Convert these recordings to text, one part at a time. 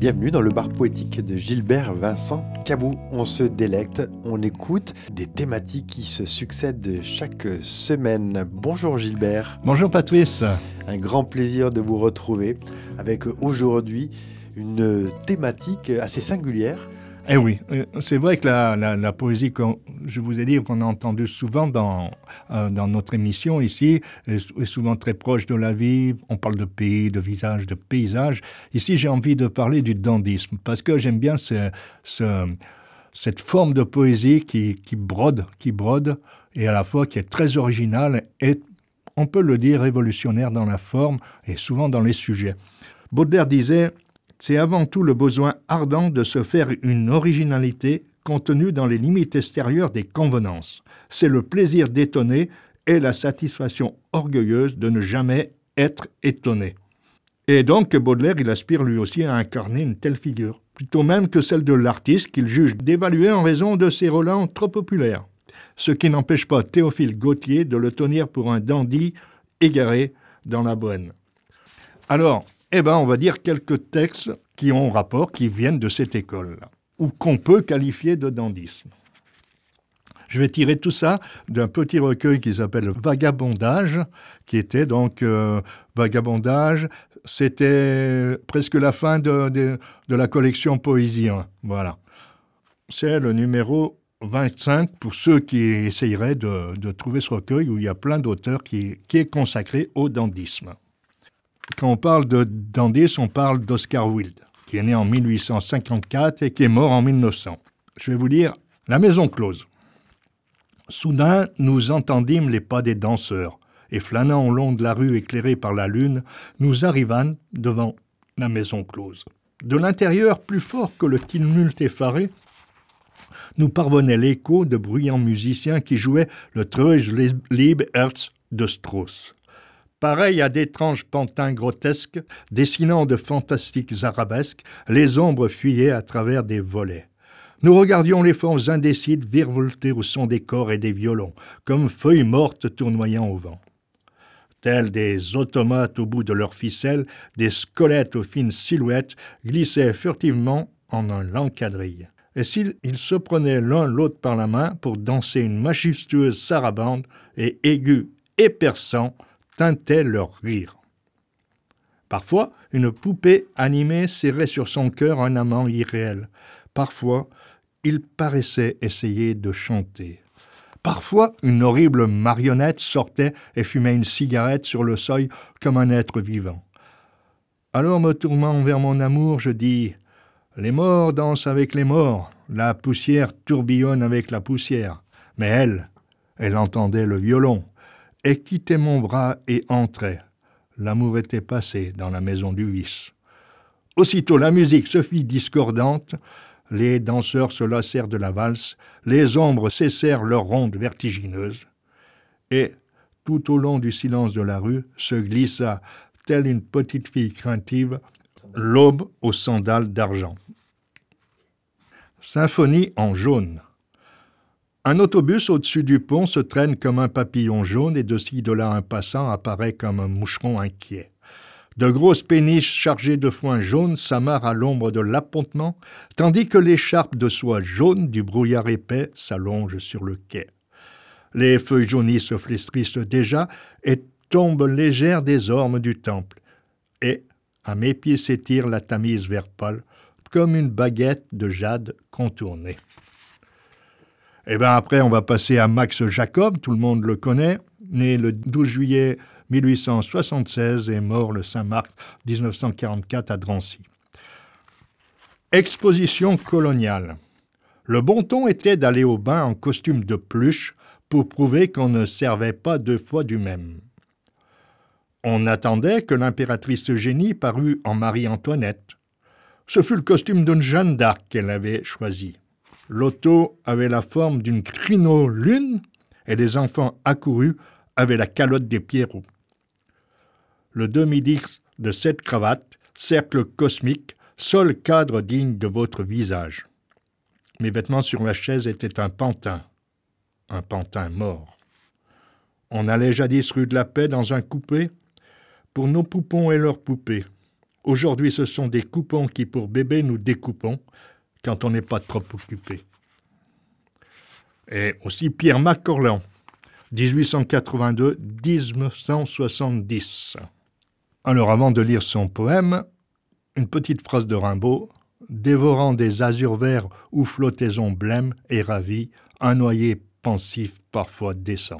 Bienvenue dans le bar poétique de Gilbert Vincent Cabou. On se délecte, on écoute des thématiques qui se succèdent chaque semaine. Bonjour Gilbert. Bonjour Patrice. Un grand plaisir de vous retrouver avec aujourd'hui une thématique assez singulière. Eh oui, c'est vrai que la poésie, je vous ai dit, qu'on a entendue souvent dans notre émission ici, est souvent très proche de la vie. On parle de pays, de visage, de paysage. Ici, j'ai envie de parler du dandysme, parce que j'aime bien cette forme de poésie qui brode, et à la fois qui est très originale et, on peut le dire, révolutionnaire dans la forme et souvent dans les sujets. Baudelaire disait: c'est avant tout le besoin ardent de se faire une originalité contenue dans les limites extérieures des convenances. C'est le plaisir d'étonner et la satisfaction orgueilleuse de ne jamais être étonné. Et donc Baudelaire, il aspire lui aussi à incarner une telle figure, plutôt même que celle de l'artiste qu'il juge dévaluée en raison de ses relents trop populaires. Ce qui n'empêche pas Théophile Gautier de le tenir pour un dandy égaré dans la bohème. Alors, on va dire quelques textes qui ont rapport, qui viennent de cette école, ou qu'on peut qualifier de dandysme. Je vais tirer tout ça d'un petit recueil qui s'appelle Vagabondage, qui était donc Vagabondage. C'était presque la fin de la collection Poésie 1. Voilà. C'est le numéro 25 pour ceux qui essayeraient de trouver ce recueil où il y a plein d'auteurs qui est consacré au dandysme. Quand on parle de dandysme, on parle d'Oscar Wilde, qui est né en 1854 et qui est mort en 1900. Je vais vous lire La maison close. Soudain, nous entendîmes les pas des danseurs, et flânant au long de la rue éclairée par la lune, nous arrivâmes devant la maison close. De l'intérieur, plus fort que le tumulte effaré, nous parvenait l'écho de bruyants musiciens qui jouaient le Treues Liebe Herz de Strauss. Pareil à d'étranges pantins grotesques, dessinant de fantastiques arabesques, les ombres fuyaient à travers des volets. Nous regardions les formes indécides virevolter au son des corps et des violons, comme feuilles mortes tournoyant au vent. Tels des automates au bout de leurs ficelles, des squelettes aux fines silhouettes glissaient furtivement en un lent quadrille. Et s'ils se prenaient l'un l'autre par la main pour danser une majestueuse sarabande, et aigus et perçants, teintait leur rire. Parfois, une poupée animée serrait sur son cœur un amant irréel. Parfois, il paraissait essayer de chanter. Parfois, une horrible marionnette sortait et fumait une cigarette sur le seuil comme un être vivant. Alors, me tournant vers mon amour, je dis: « Les morts dansent avec les morts, la poussière tourbillonne avec la poussière. » Mais elle entendait le violon, et quittait mon bras et entrait. L'amour était passé dans la maison du vice. Aussitôt la musique se fit discordante, les danseurs se lassèrent de la valse, les ombres cessèrent leur ronde vertigineuse, et tout au long du silence de la rue se glissa, telle une petite fille craintive, l'aube aux sandales d'argent. Symphonie en jaune. Un autobus au-dessus du pont se traîne comme un papillon jaune et de ci de là un passant apparaît comme un moucheron inquiet. De grosses péniches chargées de foin jaune s'amarrent à l'ombre de l'appontement, tandis que l'écharpe de soie jaune du brouillard épais s'allonge sur le quai. Les feuilles jaunies se flétrissent déjà et tombent légères des ormes du temple. Et, à mes pieds s'étire la Tamise vert pâle, comme une baguette de jade contournée. Après, on va passer à Max Jacob, tout le monde le connaît, né le 12 juillet 1876 et mort le 5 mars 1944 à Drancy. Exposition coloniale. Le bon ton était d'aller au bain en costume de pluche pour prouver qu'on ne servait pas deux fois du même. On attendait que l'impératrice Eugénie parût en Marie-Antoinette. Ce fut le costume d'une Jeanne d'Arc qu'elle avait choisi. L'auto avait la forme d'une crino-lune et les enfants accourus avaient la calotte des Pierrots. Le demi-dix de cette cravate, cercle cosmique, seul cadre digne de votre visage. Mes vêtements sur la chaise étaient un pantin mort. On allait jadis rue de la Paix dans un coupé pour nos poupons et leurs poupées. Aujourd'hui, ce sont des coupons qui, pour bébé, nous découpons quand on n'est pas trop occupé. Et aussi Pierre Macorlan, 1882-1970. Alors, avant de lire son poème, une petite phrase de Rimbaud. Dévorant des azurs verts où flottaison blême et ravie, un noyer pensif parfois descend.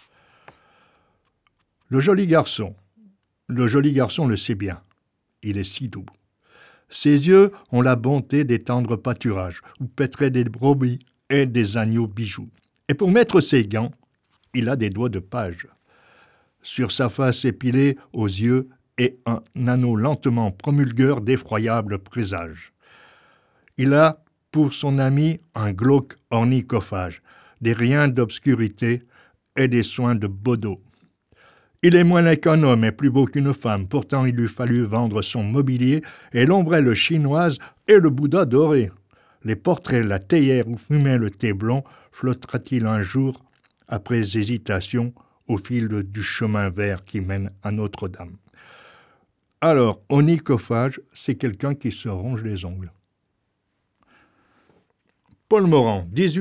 Le joli garçon le sait bien. Il est si doux. Ses yeux ont la bonté des tendres pâturages, où paîtraient des brebis et des agneaux bijoux. Et pour mettre ses gants, il a des doigts de page. Sur sa face épilée, aux yeux, est un anneau lentement promulgueur d'effroyables présages. Il a, pour son ami, un glauque ornicophage, des riens d'obscurité et des soins de Baudot. Il est moins laid qu'un homme et plus beau qu'une femme, pourtant il lui fallut vendre son mobilier et l'ombrelle chinoise et le Bouddha doré. Les portraits, la théière où fumait le thé blond, flottera-t-il un jour, après hésitation, au fil du chemin vert qui mène à Notre-Dame. Alors, ornicophage, c'est quelqu'un qui se ronge les ongles. Paul Morand,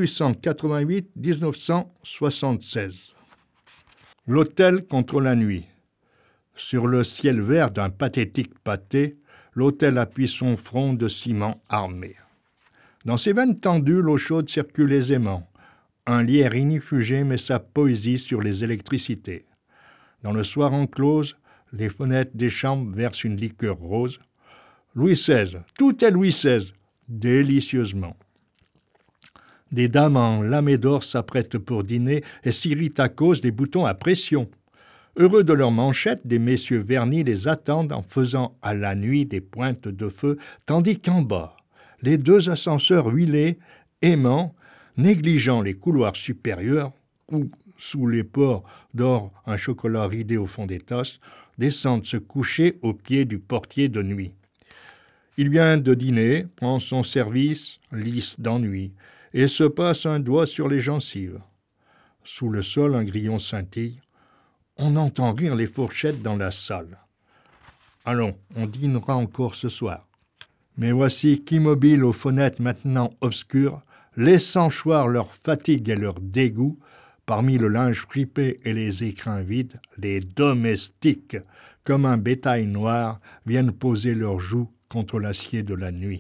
1888-1976. L'autel contre la nuit. Sur le ciel vert d'un pathétique pâté, l'autel appuie son front de ciment armé. Dans ses veines tendues, l'eau chaude circule aisément. Un lierre inifugé met sa poésie sur les électricités. Dans le soir enclose, les fenêtres des chambres versent une liqueur rose. Louis XVI, tout est Louis XVI, délicieusement. Des dames en lamé d'or s'apprêtent pour dîner et s'irritent à cause des boutons à pression. Heureux de leurs manchettes, des messieurs vernis les attendent en faisant à la nuit des pointes de feu, tandis qu'en bas, les deux ascenseurs huilés, aimants, négligeant les couloirs supérieurs, où, sous les pores d'or un chocolat ridé au fond des tasses, descendent se coucher au pied du portier de nuit. Il vient de dîner, prend son service, lisse d'ennui, et se passe un doigt sur les gencives. Sous le sol, un grillon scintille. On entend rire les fourchettes dans la salle. Allons, on dînera encore ce soir. Mais voici qu'immobiles aux fenêtres maintenant obscures, laissant choir leur fatigue et leur dégoût, parmi le linge fripé et les écrins vides, les domestiques, comme un bétail noir, viennent poser leurs joues contre l'acier de la nuit.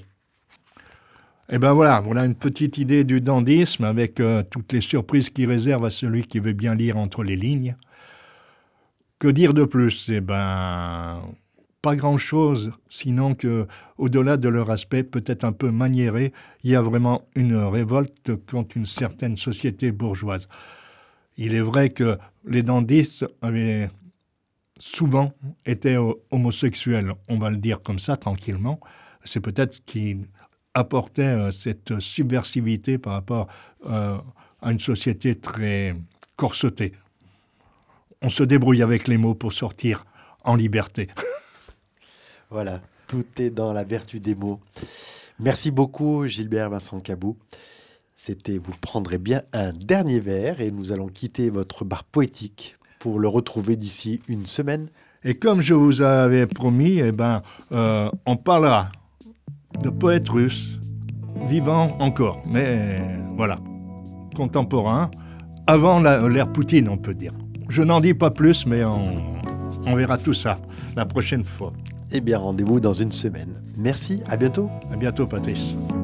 Et ben voilà une petite idée du dandysme avec toutes les surprises qu'il réserve à celui qui veut bien lire entre les lignes. Que dire de plus ? Eh ben, pas grand-chose, sinon que, au-delà de leur aspect peut-être un peu maniéré, il y a vraiment une révolte contre une certaine société bourgeoise. Il est vrai que les dandystes avaient souvent été homosexuels, on va le dire comme ça, tranquillement. C'est peut-être ce qui apportait cette subversivité par rapport à une société très corsetée. On se débrouille avec les mots pour sortir en liberté. Voilà, tout est dans la vertu des mots. Merci beaucoup Gilbert Vincent Cabou. C'était Vous prendrez bien un dernier verre et nous allons quitter votre bar poétique pour le retrouver d'ici une semaine. Et comme je vous avais promis, on parlera de poètes russes, vivants encore, mais voilà, contemporains, avant l'ère Poutine, on peut dire. Je n'en dis pas plus, mais on verra tout ça la prochaine fois. Eh bien, rendez-vous dans une semaine. Merci, à bientôt. À bientôt, Patrice.